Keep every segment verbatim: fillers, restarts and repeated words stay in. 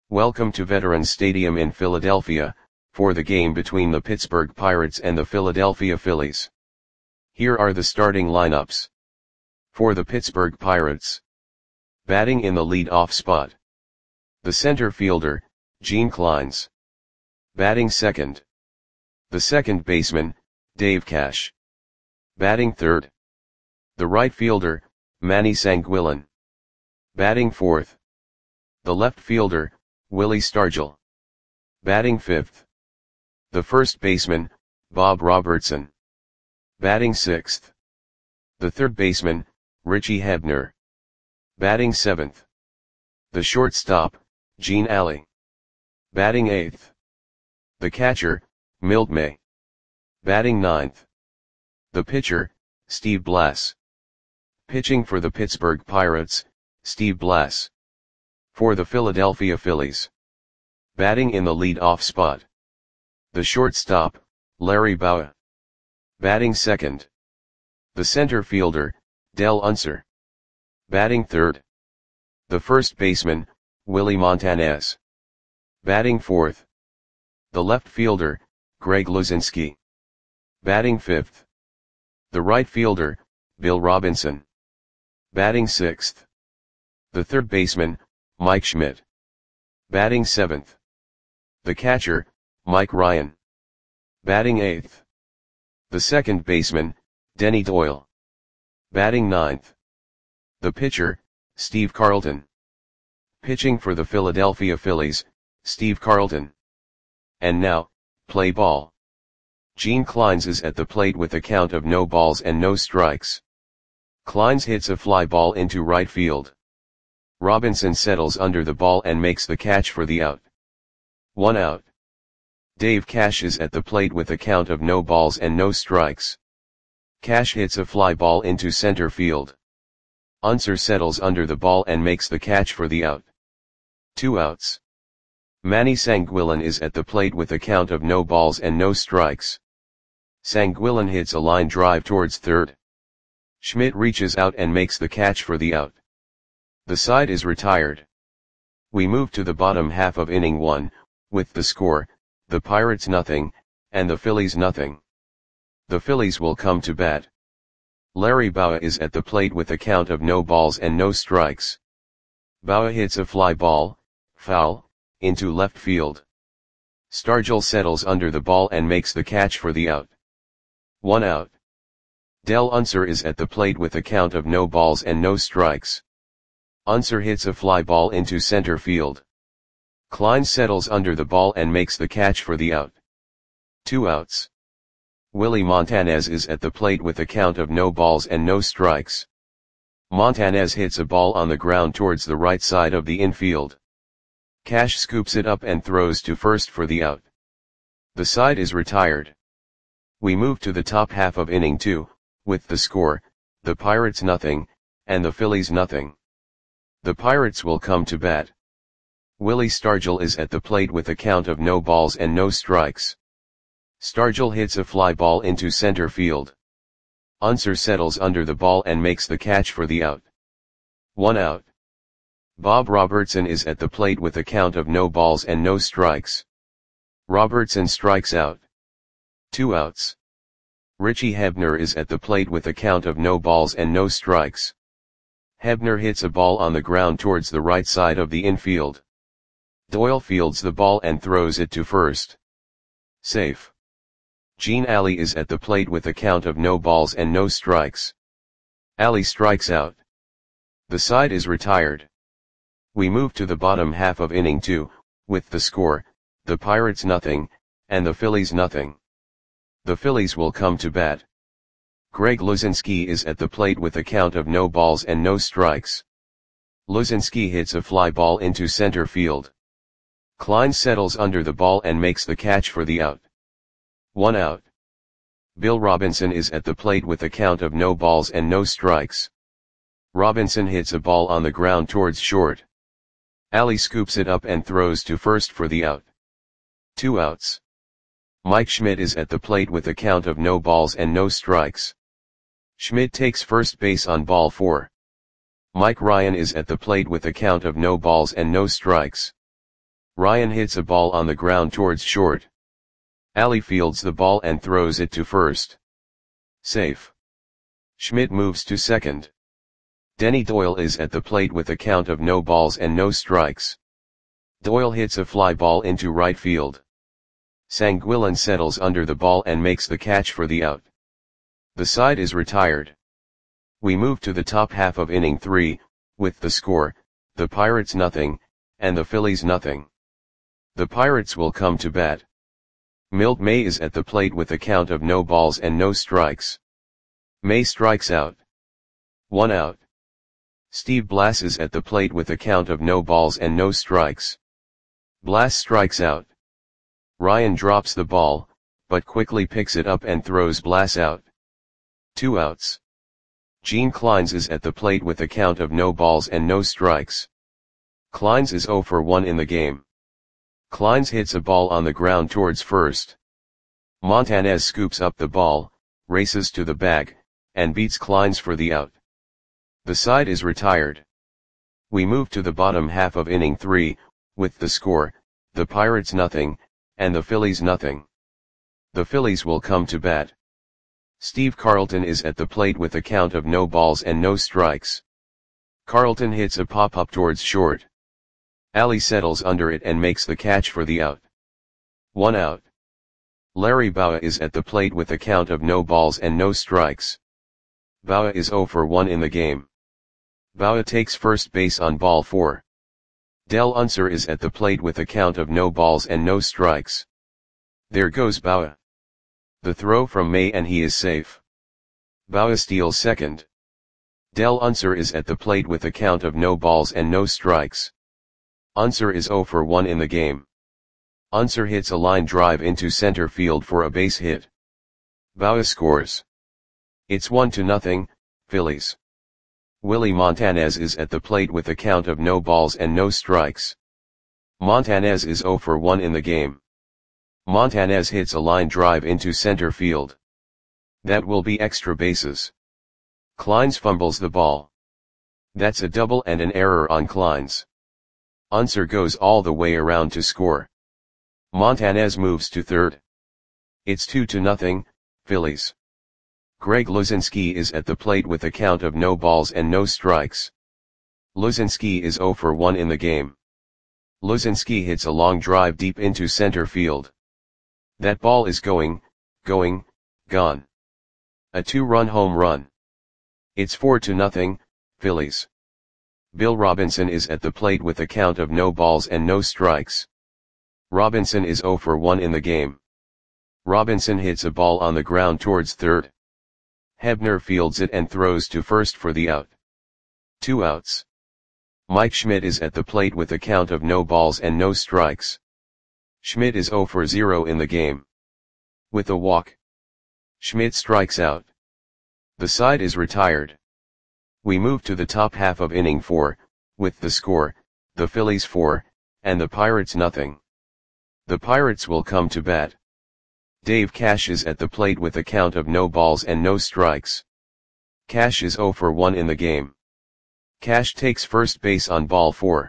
Welcome to Veterans Stadium in Philadelphia, for the game between the Pittsburgh Pirates and the Philadelphia Phillies. Here are the starting lineups. For the Pittsburgh Pirates. Batting in the lead-off spot. The center fielder, Gene Clines. Batting second. The second baseman, Dave Cash. Batting third. The right fielder, Manny Sanguillén. Batting fourth. The left fielder, Willie Stargell. Batting fifth. The first baseman, Bob Robertson. Batting sixth. The third baseman, Richie Hebner. Batting seventh. The shortstop, Gene Alley. Batting eighth. The catcher, Milt May. Batting ninth. The pitcher, Steve Blass. Pitching for the Pittsburgh Pirates, Steve Blass. For the Philadelphia Phillies. Batting in the lead-off spot. The shortstop, Larry Bowa. Batting second. The center fielder, Del Unser. Batting third. The first baseman, Willie Montanez. Batting fourth. The left fielder, Greg Luzinski. Batting fifth. The right fielder, Bill Robinson. Batting sixth. The third baseman, Mike Schmidt. Batting seventh. The catcher, Mike Ryan. Batting eighth. The second baseman, Denny Doyle. Batting ninth. The pitcher, Steve Carlton. Pitching for the Philadelphia Phillies, Steve Carlton. And now, play ball. Gene Clines is at the plate with a count of no balls and no strikes. Clines hits a fly ball into right field. Robinson settles under the ball and makes the catch for the out. One out. Dave Cash is at the plate with a count of no balls and no strikes. Cash hits a fly ball into center field. Unser settles under the ball and makes the catch for the out. Two outs. Manny Sanguillén is at the plate with a count of no balls and no strikes. Sanguillén hits a line drive towards third. Schmidt reaches out and makes the catch for the out. The side is retired. We move to the bottom half of inning one, with the score, the Pirates nothing, and the Phillies nothing. The Phillies will come to bat. Larry Bowa is at the plate with a count of no balls and no strikes. Bowa hits a fly ball, foul, into left field. Stargell settles under the ball and makes the catch for the out. One out. Del Unser is at the plate with a count of no balls and no strikes. Unser hits a fly ball into center field. Clines settles under the ball and makes the catch for the out. Two outs. Willie Montanez is at the plate with a count of no balls and no strikes. Montanez hits a ball on the ground towards the right side of the infield. Cash scoops it up and throws to first for the out. The side is retired. We move to the top half of inning two, with the score, the Pirates nothing, and the Phillies nothing. The Pirates will come to bat. Willie Stargell is at the plate with a count of no balls and no strikes. Stargell hits a fly ball into center field. Unser settles under the ball and makes the catch for the out. One out. Bob Robertson is at the plate with a count of no balls and no strikes. Robertson strikes out. Two outs. Richie Hebner is at the plate with a count of no balls and no strikes. Hebner hits a ball on the ground towards the right side of the infield. Doyle fields the ball and throws it to first. Safe. Gene Alley is at the plate with a count of no balls and no strikes. Alley strikes out. The side is retired. We move to the bottom half of inning two, with the score, the Pirates nothing, and the Phillies nothing. The Phillies will come to bat. Greg Luzinski is at the plate with a count of no balls and no strikes. Luzinski hits a fly ball into center field. Clines settles under the ball and makes the catch for the out. One out. Bill Robinson is at the plate with a count of no balls and no strikes. Robinson hits a ball on the ground towards short. Alley scoops it up and throws to first for the out. Two outs. Mike Schmidt is at the plate with a count of no balls and no strikes. Schmidt takes first base on ball four. Mike Ryan is at the plate with a count of no balls and no strikes. Ryan hits a ball on the ground towards short. Ali fields the ball and throws it to first. Safe. Schmidt moves to second. Denny Doyle is at the plate with a count of no balls and no strikes. Doyle hits a fly ball into right field. Sanguillen settles under the ball and makes the catch for the out. The side is retired. We move to the top half of inning three, with the score, the Pirates nothing, and the Phillies nothing. The Pirates will come to bat. Milt May is at the plate with a count of no balls and no strikes. May strikes out. One out. Steve Blass is at the plate with a count of no balls and no strikes. Blass strikes out. Ryan drops the ball, but quickly picks it up and throws Blass out. Two outs. Gene Clines is at the plate with a count of no balls and no strikes. Clines is oh for one in the game. Clines hits a ball on the ground towards first. Montanez scoops up the ball, races to the bag, and beats Clines for the out. The side is retired. We move to the bottom half of inning three, with the score, the Pirates nothing, and the Phillies nothing. The Phillies will come to bat. Steve Carlton is at the plate with a count of no balls and no strikes. Carlton hits a pop-up towards short. Ali settles under it and makes the catch for the out. One out. Larry Bowa is at the plate with a count of no balls and no strikes. Bowa is oh for one in the game. Bowa takes first base on ball four. Del Unser is at the plate with a count of no balls and no strikes. There goes Bowa. The throw from May and he is safe. Bowa steals second. Del Unser is at the plate with a count of no balls and no strikes. Unser is oh for one in the game. Unser hits a line drive into center field for a base hit. Bowa scores. It's one to nothing, Phillies. Willie Montanez is at the plate with a count of no balls and no strikes. Montanez is oh for one in the game. Montanez hits a line drive into center field. That will be extra bases. Clines fumbles the ball. That's a double and an error on Clines. Unser goes all the way around to score. Montanez moves to third. It's two to nothing, Phillies. Greg Luzinski is at the plate with a count of no balls and no strikes. Luzinski is oh for one in the game. Luzinski hits a long drive deep into center field. That ball is going, going, gone. A two-run home run. It's four to nothing, Phillies. Bill Robinson is at the plate with a count of no balls and no strikes. Robinson is oh for one in the game. Robinson hits a ball on the ground towards third. Hebner fields it and throws to first for the out. Two outs. Mike Schmidt is at the plate with a count of no balls and no strikes. Schmidt is oh for zero in the game. With a walk. Schmidt strikes out. The side is retired. We move to the top half of inning four, with the score, the Phillies four, and the Pirates nothing. The Pirates will come to bat. Dave Cash is at the plate with a count of no balls and no strikes. Cash is oh for one in the game. Cash takes first base on ball four.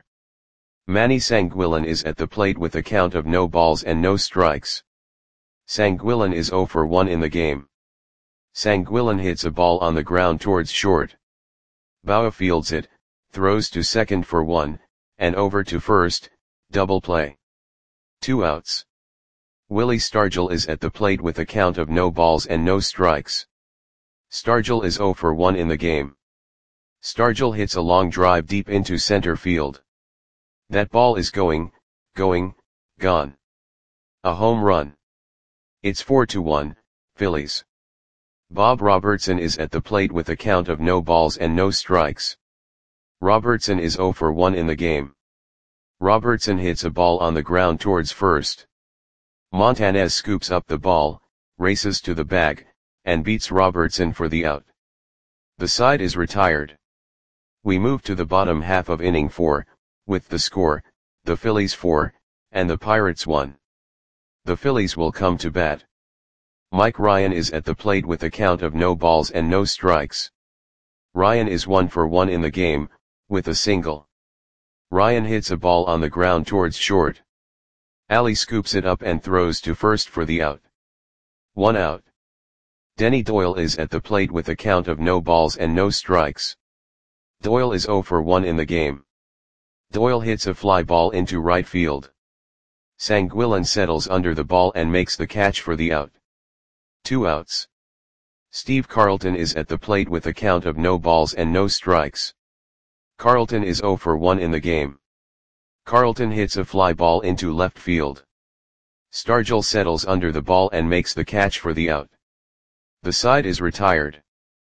Manny Sanguillen is at the plate with a count of no balls and no strikes. Sanguillen is oh for one in the game. Sanguillen hits a ball on the ground towards short. Bowa fields it, throws to second for one, and over to first, double play. Two outs. Willie Stargell is at the plate with a count of no balls and no strikes. Stargell is oh for one in the game. Stargell hits a long drive deep into center field. That ball is going, going, gone. A home run. It's four to one, Phillies. Bob Robertson is at the plate with a count of no balls and no strikes. Robertson is oh for one in the game. Robertson hits a ball on the ground towards first. Montanez scoops up the ball, races to the bag, and beats Robertson for the out. The side is retired. We move to the bottom half of inning four, with the score, the Phillies four, and the Pirates one. The Phillies will come to bat. Mike Ryan is at the plate with a count of no balls and no strikes. Ryan is one for one in the game, with a single. Ryan hits a ball on the ground towards short. Ali scoops it up and throws to first for the out. One out. Denny Doyle is at the plate with a count of no balls and no strikes. Doyle is zero for one in the game. Doyle hits a fly ball into right field. Sanguillén settles under the ball and makes the catch for the out. Two outs. Steve Carlton is at the plate with a count of no balls and no strikes. Carlton is zero for one in the game. Carlton hits a fly ball into left field. Stargell settles under the ball and makes the catch for the out. The side is retired.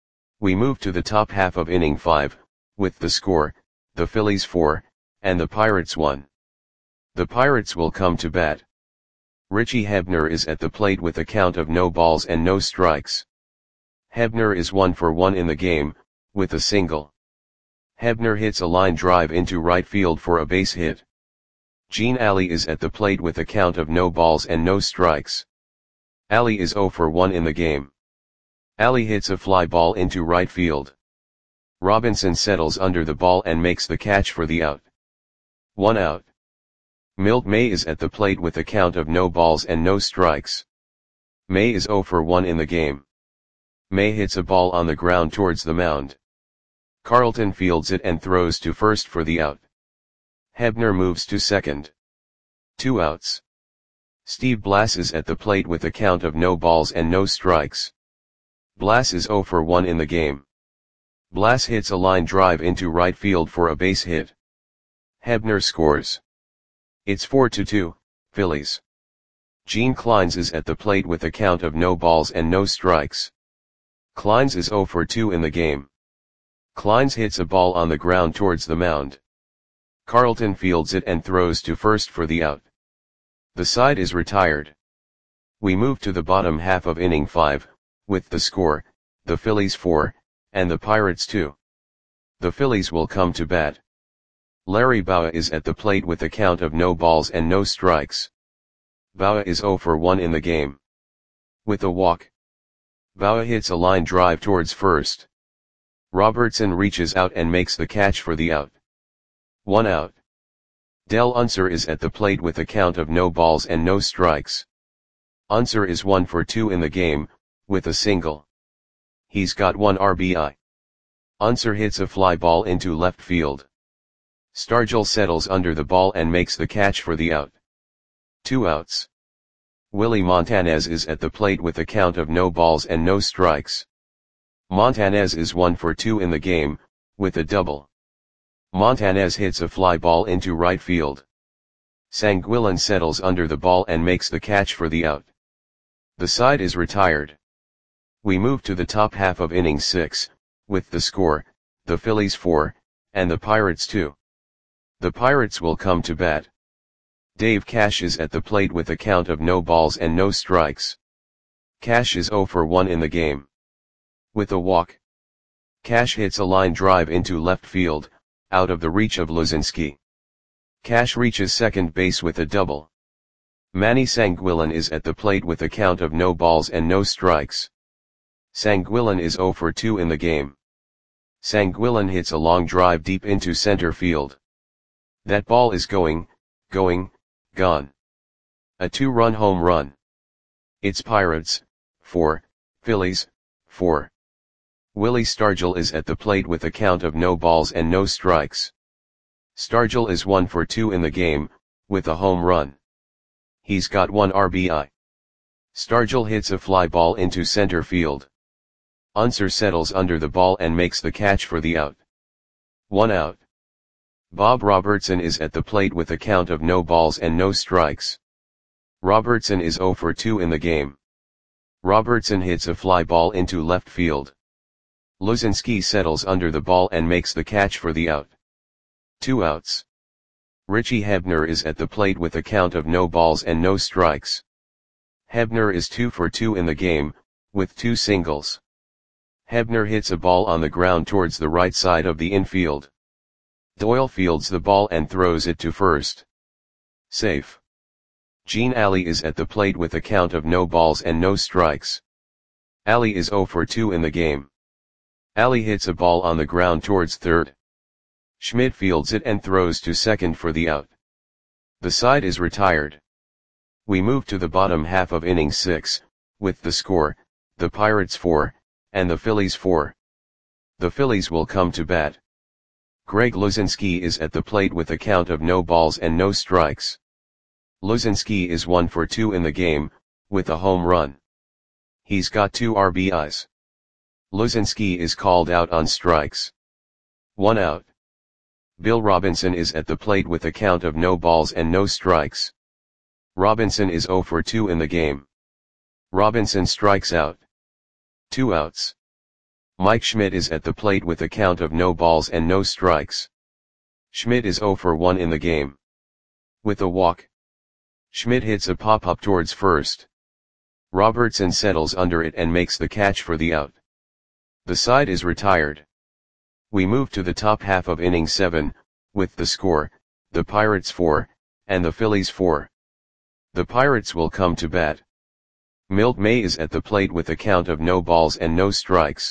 We move to the top half of inning five, with the score, the Phillies four, and the Pirates one. The Pirates will come to bat. Richie Hebner is at the plate with a count of no balls and no strikes. Hebner is one for one in the game, with a single. Hebner hits a line drive into right field for a base hit. Gene Ali is at the plate with a count of no balls and no strikes. Ali is zero for one in the game. Ali hits a fly ball into right field. Robinson settles under the ball and makes the catch for the out. One out. Milt May is at the plate with a count of no balls and no strikes. May is zero for one in the game. May hits a ball on the ground towards the mound. Carlton fields it and throws to first for the out. Hebner moves to second. Two outs. Steve Blass is at the plate with a count of no balls and no strikes. Blass is zero for one in the game. Blass hits a line drive into right field for a base hit. Hebner scores. It's four to two, Phillies. Gene Clines is at the plate with a count of no balls and no strikes. Clines is zero for two in the game. Clines hits a ball on the ground towards the mound. Carlton fields it and throws to first for the out. The side is retired. We move to the bottom half of inning five, with the score, the Phillies four, and the Pirates two. The Phillies will come to bat. Larry Bowa is at the plate with a count of no balls and no strikes. Bowa is zero for one in the game. With a walk. Bowa hits a line drive towards first. Robertson reaches out and makes the catch for the out. One out. Del Unser is at the plate with a count of no balls and no strikes. Unser is one for two in the game, with a single. He's got one R B I. Unser hits a fly ball into left field. Stargell settles under the ball and makes the catch for the out. Two outs. Willie Montanez is at the plate with a count of no balls and no strikes. Montanez is one for two in the game, with a double. Montanez hits a fly ball into right field. Sanguillén settles under the ball and makes the catch for the out. The side is retired. We move to the top half of inning six, with the score, the Phillies four, and the Pirates two. The Pirates will come to bat. Dave Cash is at the plate with a count of no balls and no strikes. Cash is zero for one in the game. With a walk. Cash hits a line drive into left field, out of the reach of Luzinski. Cash reaches second base with a double. Manny Sanguillén is at the plate with a count of no balls and no strikes. Sanguillén is zero for two in the game. Sanguillén hits a long drive deep into center field. That ball is going, going, gone. A two-run home run. It's Pirates, four, Phillies, four. Willie Stargell is at the plate with a count of no balls and no strikes. Stargell is one for two in the game, with a home run. He's got one R B I. Stargell hits a fly ball into center field. Unser settles under the ball and makes the catch for the out. One out. Bob Robertson is at the plate with a count of no balls and no strikes. Robertson is zero for two in the game. Robertson hits a fly ball into left field. Luzinski settles under the ball and makes the catch for the out. Two outs. Richie Hebner is at the plate with a count of no balls and no strikes. Hebner is two for two in the game, with two singles. Hebner hits a ball on the ground towards the right side of the infield. Doyle fields the ball and throws it to first. Safe. Gene Ali is at the plate with a count of no balls and no strikes. Ali is zero for two in the game. Ali hits a ball on the ground towards third. Schmidt fields it and throws to second for the out. The side is retired. We move to the bottom half of inning six, with the score, the Pirates four, and the Phillies four. The Phillies will come to bat. Greg Luzinski is at the plate with a count of no balls and no strikes. Luzinski is one for two in the game, with a home run. He's got two R B Is. Luzinski is called out on strikes. One out. Bill Robinson is at the plate with a count of no balls and no strikes. Robinson is zero for two in the game. Robinson strikes out. Two outs. Mike Schmidt is at the plate with a count of no balls and no strikes. Schmidt is zero for one in the game. With a walk. Schmidt hits a pop-up towards first. Robertson settles under it and makes the catch for the out. The side is retired. We move to the top half of inning seven, with the score, the Pirates four, and the Phillies four. The Pirates will come to bat. Milt May is at the plate with a count of no balls and no strikes.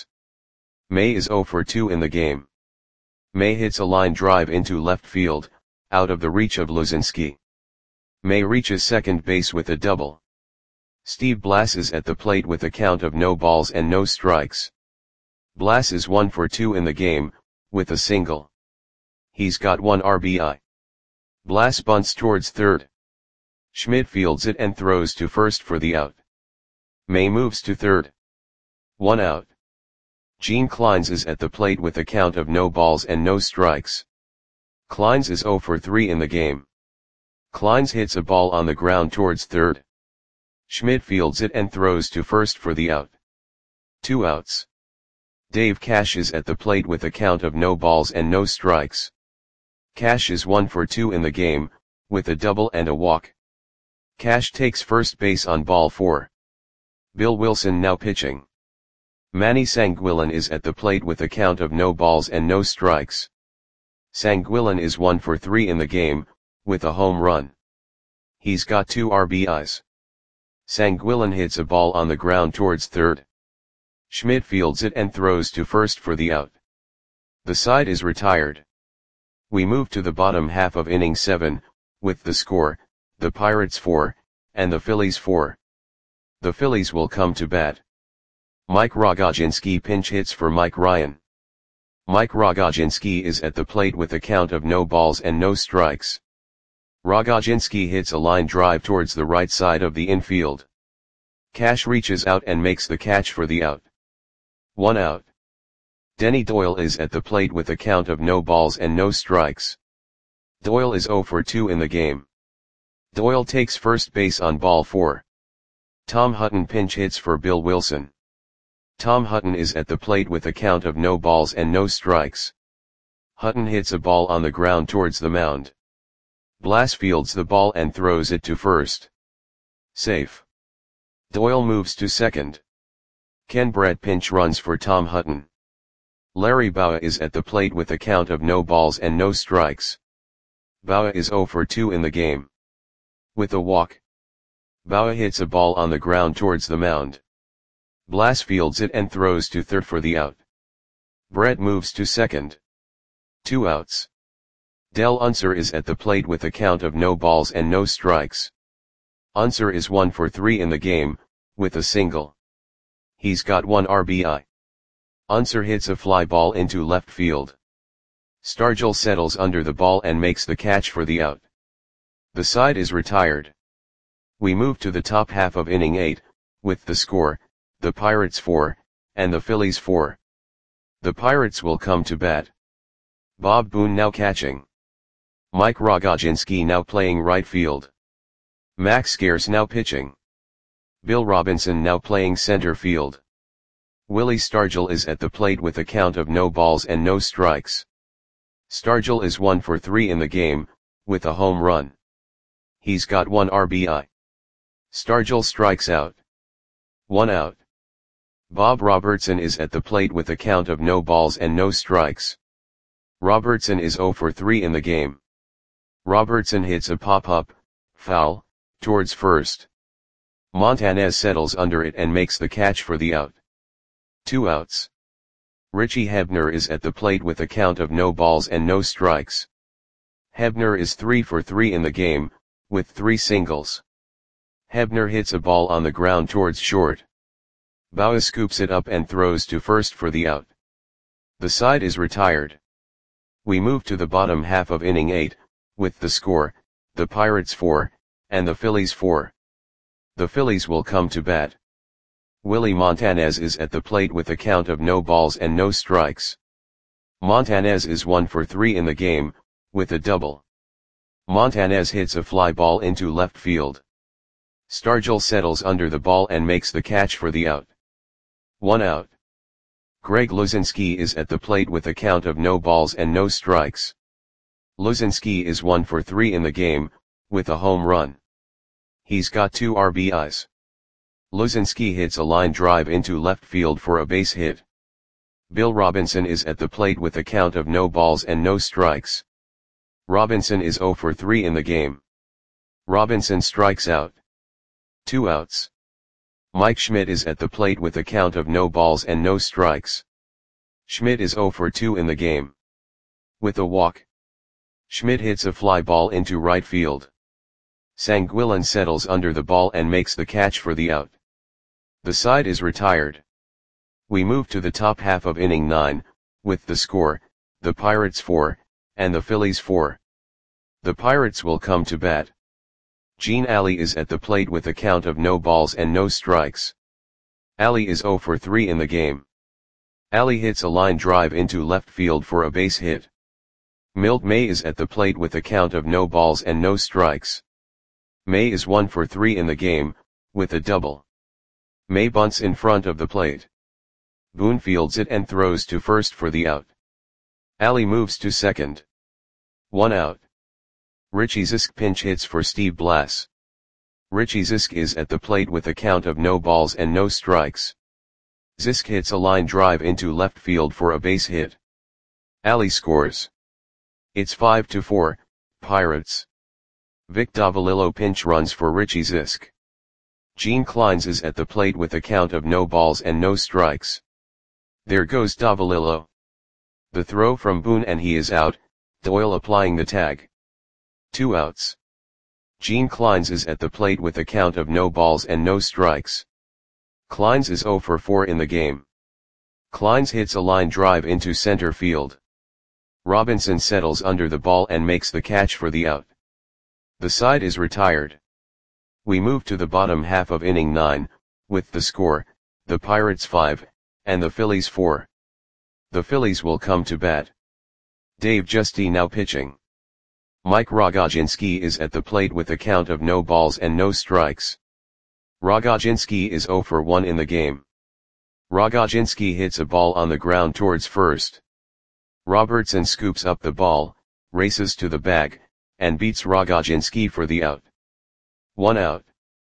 May is zero for two in the game. May hits a line drive into left field, out of the reach of Luzinski. May reaches second base with a double. Steve Blass is at the plate with a count of no balls and no strikes. Blass is one for two in the game, with a single. He's got one R B I. Blass bunts towards third. Schmidt fields it and throws to first for the out. May moves to third. One out. Gene Kleins is at the plate with a count of no balls and no strikes. Kleins is zero for three in the game. Kleins hits a ball on the ground towards third. Schmidt fields it and throws to first for the out. Two outs. Dave Cash is at the plate with a count of no balls and no strikes. Cash is one for two in the game, with a double and a walk. Cash takes first base on ball four. Bill Wilson now pitching. Manny Sanguillen is at the plate with a count of no balls and no strikes. Sanguillen is one for three in the game, with a home run. He's got two R B Is. Sanguillen hits a ball on the ground towards third. Schmidt fields it and throws to first for the out. The side is retired. We move to the bottom half of inning seven, with the score, the Pirates four, and the Phillies four. The Phillies will come to bat. Mike Rogozinski pinch hits for Mike Ryan. Mike Rogozinski is at the plate with a count of no balls and no strikes. Rogozinski hits a line drive towards the right side of the infield. Cash reaches out and makes the catch for the out. One out. Denny Doyle is at the plate with a count of no balls and no strikes. Doyle is zero for two in the game. Doyle takes first base on ball four. Tom Hutton pinch hits for Bill Wilson. Tom Hutton is at the plate with a count of no balls and no strikes. Hutton hits a ball on the ground towards the mound. Blass fields the ball and throws it to first. Safe. Doyle moves to second. Ken Brett pinch runs for Tom Hutton. Larry Bowa is at the plate with a count of no balls and no strikes. Bowa is zero for two in the game. With a walk. Bowa hits a ball on the ground towards the mound. Blass fields it and throws to third for the out. Brett moves to second. Two outs. Del Unser is at the plate with a count of no balls and no strikes. Unser is one for three in the game, with a single. He's got one R B I. Unser hits a fly ball into left field. Stargell settles under the ball and makes the catch for the out. The side is retired. We move to the top half of inning eight, with the score, the Pirates four, and the Phillies four. The Pirates will come to bat. Bob Boone now catching. Mike Rogozinski now playing right field. Max Scarce now pitching. Bill Robinson now playing center field. Willie Stargell is at the plate with a count of no balls and no strikes. Stargell is one for three in the game, with a home run. He's got one R B I. Stargell strikes out. One out. Bob Robertson is at the plate with a count of no balls and no strikes. Robertson is zero for three in the game. Robertson hits a pop-up, foul, towards first. Montanez settles under it and makes the catch for the out. Two outs. Richie Hebner is at the plate with a count of no balls and no strikes. Hebner is three for three in the game, with three singles. Hebner hits a ball on the ground towards short. Bauer scoops it up and throws to first for the out. The side is retired. We move to the bottom half of inning eight, with the score, the Pirates four, and the Phillies four. The Phillies will come to bat. Willie Montanez is at the plate with a count of no balls and no strikes. Montanez is one for three in the game, with a double. Montanez hits a fly ball into left field. Stargell settles under the ball and makes the catch for the out. One out. Greg Luzinski is at the plate with a count of no balls and no strikes. Luzinski is one for three in the game, with a home run. He's got two R B Is. Luzinski hits a line drive into left field for a base hit. Bill Robinson is at the plate with a count of no balls and no strikes. Robinson is zero for three in the game. Robinson strikes out. Two outs. Mike Schmidt is at the plate with a count of no balls and no strikes. Schmidt is zero for two in the game. With a walk. Schmidt hits a fly ball into right field. Sanguillen settles under the ball and makes the catch for the out. The side is retired. We move to the top half of inning nine, with the score, the Pirates four, and the Phillies four. The Pirates will come to bat. Gene Alley is at the plate with a count of no balls and no strikes. Alley is zero for three in the game. Alley hits a line drive into left field for a base hit. Milt May is at the plate with a count of no balls and no strikes. May is one for three in the game, with a double. May bunts in front of the plate. Boone fields it and throws to first for the out. Alley moves to second. One out. Richie Zisk pinch hits for Steve Blass. Richie Zisk is at the plate with a count of no balls and no strikes. Zisk hits a line drive into left field for a base hit. Alley scores. It's five to four, Pirates. Vic Davalillo pinch runs for Richie Zisk. Gene Kleins is at the plate with a count of no balls and no strikes. There goes Davalillo. The throw from Boone and he is out, Doyle applying the tag. Two outs. Gene Kleins is at the plate with a count of no balls and no strikes. Kleins is zero for four in the game. Kleins hits a line drive into center field. Robinson settles under the ball and makes the catch for the out. The side is retired. We move to the bottom half of inning nine, with the score, the Pirates five, and the Phillies four. The Phillies will come to bat. Dave Giusti now pitching. Mike Rogodzinski is at the plate with a count of no balls and no strikes. Rogodzinski is zero for one in the game. Rogodzinski hits a ball on the ground towards first. Robertson scoops up the ball, races to the bag, and beats Rogodzinski for the out. One out.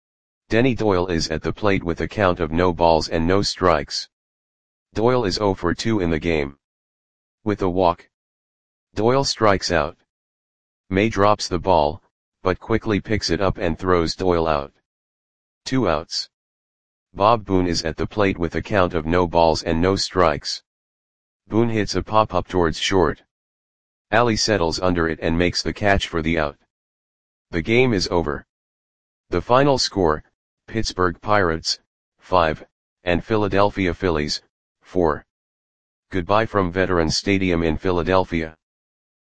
Denny Doyle is at the plate with a count of no balls and no strikes. Doyle is zero for two in the game. With a walk. Doyle strikes out. May drops the ball, but quickly picks it up and throws Doyle out. Two outs. Bob Boone is at the plate with a count of no balls and no strikes. Boone hits a pop-up towards short. Alley settles under it and makes the catch for the out. The game is over. The final score, Pittsburgh Pirates, five, and Philadelphia Phillies, four. Goodbye from Veterans Stadium in Philadelphia.